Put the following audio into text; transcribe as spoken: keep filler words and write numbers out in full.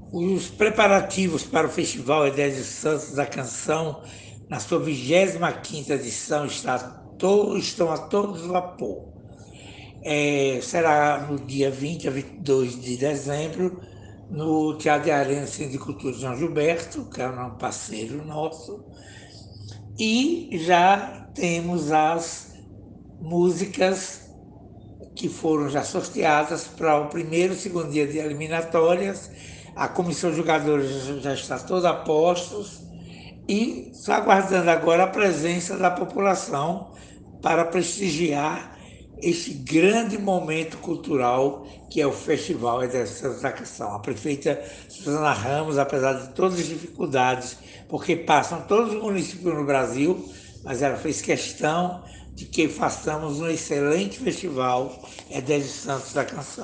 Os preparativos para o Festival Edésio Santos da Canção, na sua vigésima quinta edição, está to- estão a todo vapor. É, será no dia vinte a vinte e dois de dezembro, no Teatro de Arena Centro de Cultura de João Gilberto, que é um parceiro nosso, e já temos as músicas que foram já sorteadas para o primeiro e segundo dia de eliminatórias. A comissão jogadora já está toda a postos e só aguardando agora a presença da população para prestigiar este grande momento cultural que é o Festival Edésio da Canção. A prefeita Suzana Ramos, apesar de todas as dificuldades, porque passam todos os municípios no Brasil, mas ela fez questão de que façamos um excelente festival Edésio Santos da Canção.